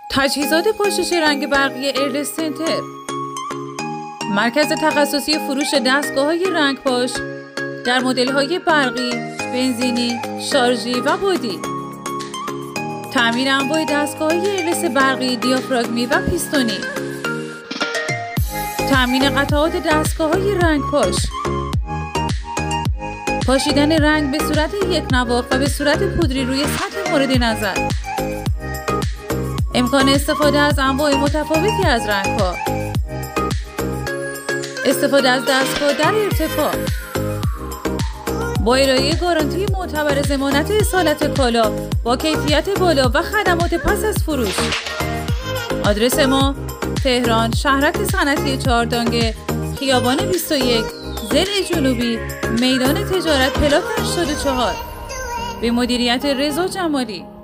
تجهیزات پوشش رنگ برقی ارل سنتر، مرکز تخصصی فروش دستگاه‌های رنگ پاش در مدل‌های برقی، بنزینی، شارژی و بادی. تأمین انواع دستگاه‌های ارلس برقی دیافراگمی و پیستونی. تأمین قطعات دستگاه‌های رنگ پاش. پاشیدن رنگ به صورت یک نواخت و به صورت پودری روی سطح مورد نظر. امکان استفاده از انواع متفاوتی از رنگ‌ها. استفاده از دستگاه در ارتفاع. با ارائه گارانتی معتبر ضمانت اصالت کالا با کیفیت بالا و خدمات پس از فروش. آدرس ما تهران، شهرک صنعتی چهاردانگه، خیابان 21، ضلع جنوبی، میدان تجارت پلاک 84. به مدیریت رضا جمالی.